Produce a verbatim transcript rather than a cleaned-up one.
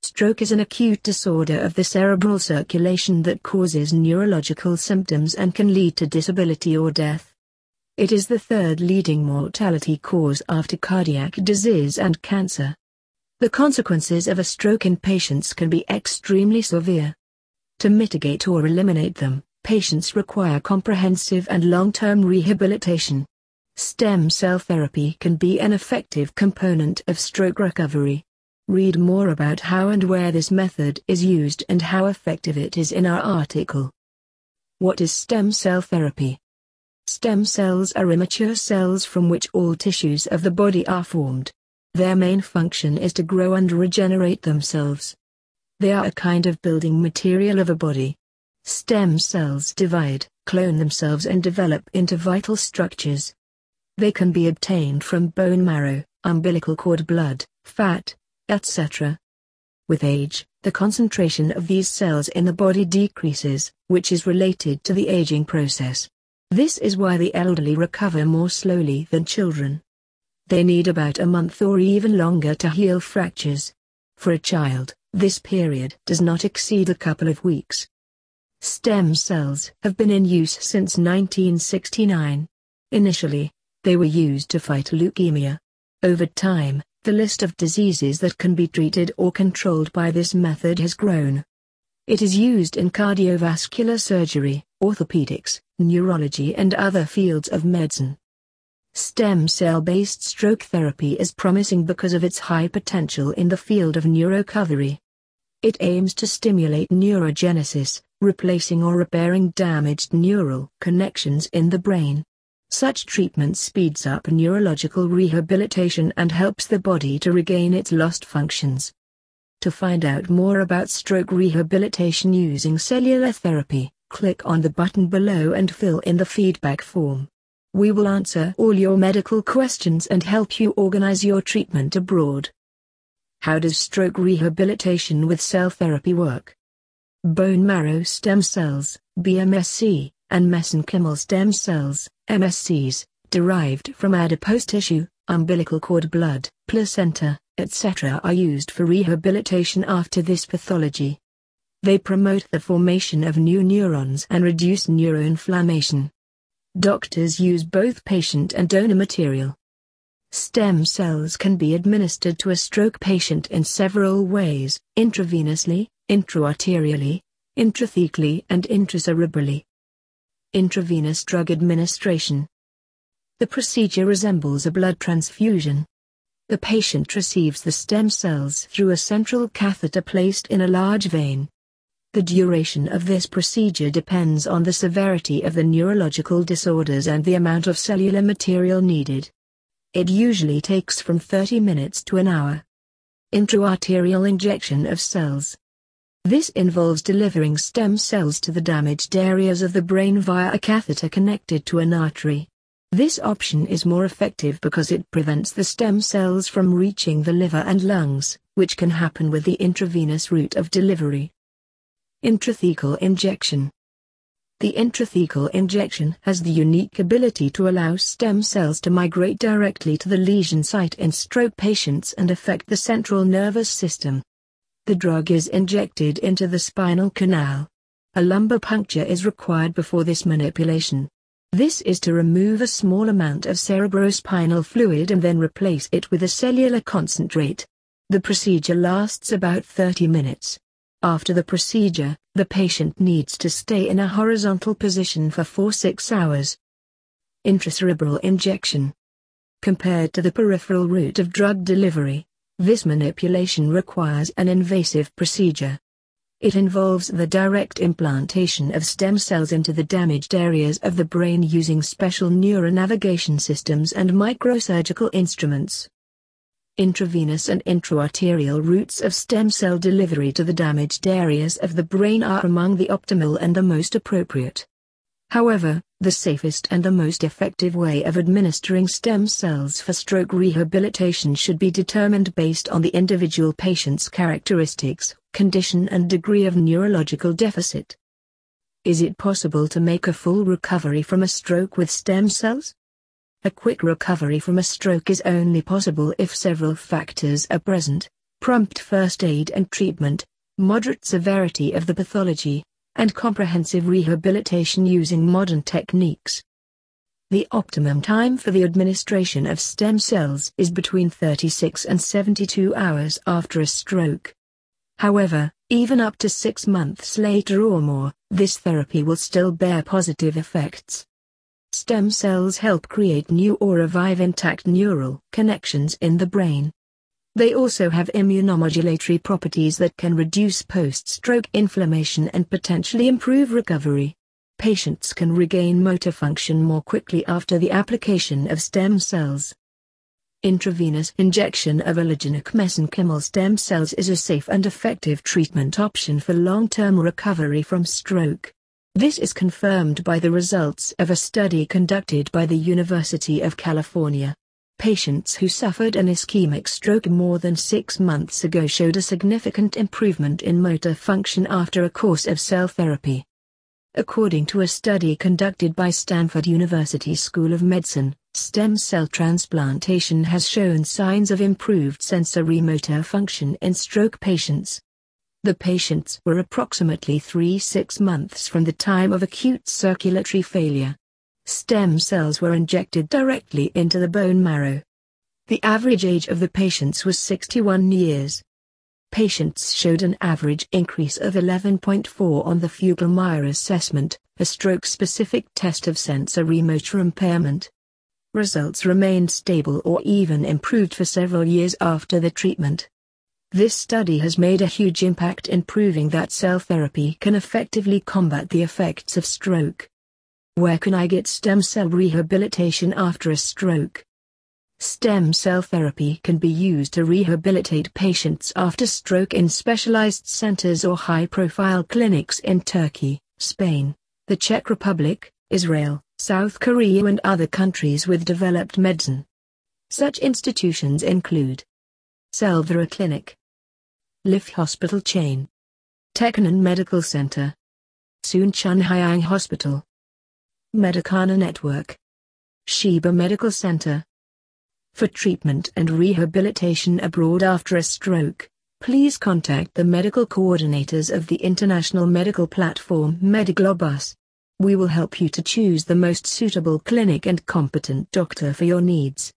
Stroke is an acute disorder of the cerebral circulation that causes neurological symptoms and can lead to disability or death. It is the third leading mortality cause after cardiac disease and cancer. The consequences of a stroke in patients can be extremely severe. To mitigate or eliminate them, patients require comprehensive and long-term rehabilitation. Stem cell therapy can be an effective component of stroke recovery. Read more about how and where this method is used and how effective it is in our article. What is stem cell therapy? Stem cells are immature cells from which all tissues of the body are formed. Their main function is to grow and regenerate themselves. They are a kind of building material of a body. Stem cells divide, clone themselves and develop into vital structures. They can be obtained from bone marrow, umbilical cord blood, fat, et cetera. With age, the concentration of these cells in the body decreases, which is related to the aging process. This is why the elderly recover more slowly than children. They need about a month or even longer to heal fractures. For a child, this period does not exceed a couple of weeks. Stem cells have been in use since nineteen sixty-nine. Initially, they were used to fight leukemia. Over time, the list of diseases that can be treated or controlled by this method has grown. It is used in cardiovascular surgery, orthopedics, neurology and other fields of medicine. Stem cell-based stroke therapy is promising because of its high potential in the field of neurorecovery. It aims to stimulate neurogenesis, replacing or repairing damaged neural connections in the brain. Such treatment speeds up neurological rehabilitation and helps the body to regain its lost functions. To find out more about stroke rehabilitation using cellular therapy, click on the button below and fill in the feedback form. We will answer all your medical questions and help you organize your treatment abroad. How does stroke rehabilitation with cell therapy work? Bone marrow stem cells, B M S C, and mesenchymal stem cells, M S Cs, derived from adipose tissue, umbilical cord blood, placenta, et cetera are used for rehabilitation after this pathology. They promote the formation of new neurons and reduce neuroinflammation. Doctors use both patient and donor material. Stem cells can be administered to a stroke patient in several ways: intravenously, intraarterially, intrathecally and intracerebrally. Intravenous drug administration. The procedure resembles a blood transfusion. The patient receives the stem cells through a central catheter placed in a large vein. The duration of this procedure depends on the severity of the neurological disorders and the amount of cellular material needed. It usually takes from thirty minutes to an hour. Intraarterial injection of cells. This involves delivering stem cells to the damaged areas of the brain via a catheter connected to an artery. This option is more effective because it prevents the stem cells from reaching the liver and lungs, which can happen with the intravenous route of delivery. Intrathecal injection. The intrathecal injection has the unique ability to allow stem cells to migrate directly to the lesion site in stroke patients and affect the central nervous system. The drug is injected into the spinal canal. A lumbar puncture is required before this manipulation. This is to remove a small amount of cerebrospinal fluid and then replace it with a cellular concentrate. The procedure lasts about thirty minutes. After the procedure, the patient needs to stay in a horizontal position for four to six hours. Intracerebral injection. Compared to the peripheral route of drug delivery, this manipulation requires an invasive procedure. It involves the direct implantation of stem cells into the damaged areas of the brain using special neuronavigation systems and microsurgical instruments. Intravenous and intraarterial routes of stem cell delivery to the damaged areas of the brain are among the optimal and the most appropriate. However, the safest and the most effective way of administering stem cells for stroke rehabilitation should be determined based on the individual patient's characteristics, condition and degree of neurological deficit. Is it possible to make a full recovery from a stroke with stem cells? A quick recovery from a stroke is only possible if several factors are present: prompt first aid and treatment, moderate severity of the pathology, and comprehensive rehabilitation using modern techniques. The optimum time for the administration of stem cells is between thirty-six and seventy-two hours after a stroke. However, even up to six months later or more, this therapy will still bear positive effects. Stem cells help create new or revive intact neural connections in the brain. They also have immunomodulatory properties that can reduce post-stroke inflammation and potentially improve recovery. Patients can regain motor function more quickly after the application of stem cells. Intravenous injection of allogenic mesenchymal stem cells is a safe and effective treatment option for long-term recovery from stroke. This is confirmed by the results of a study conducted by the University of California. Patients who suffered an ischemic stroke more than six months ago showed a significant improvement in motor function after a course of cell therapy. According to a study conducted by Stanford University School of Medicine, stem cell transplantation has shown signs of improved sensory-motor function in stroke patients. The patients were approximately three to six months from the time of acute circulatory failure. Stem cells were injected directly into the bone marrow. The average age of the patients was sixty-one years. Patients showed an average increase of eleven point four on the Fugl-Meyer assessment, a stroke-specific test of sensory motor impairment. Results remained stable or even improved for several years after the treatment. This study has made a huge impact in proving that cell therapy can effectively combat the effects of stroke. Where can I get stem cell rehabilitation after a stroke? Stem cell therapy can be used to rehabilitate patients after stroke in specialized centers or high-profile clinics in Turkey, Spain, the Czech Republic, Israel, South Korea and other countries with developed medicine. Such institutions include Selvera Clinic, Lif Hospital Chain, Teknon Medical Center, Soonchunhyang Hospital, Medicana Network, Sheba Medical Center. For treatment and rehabilitation abroad after a stroke, please contact the medical coordinators of the international medical platform Mediglobus. We will help you to choose the most suitable clinic and competent doctor for your needs.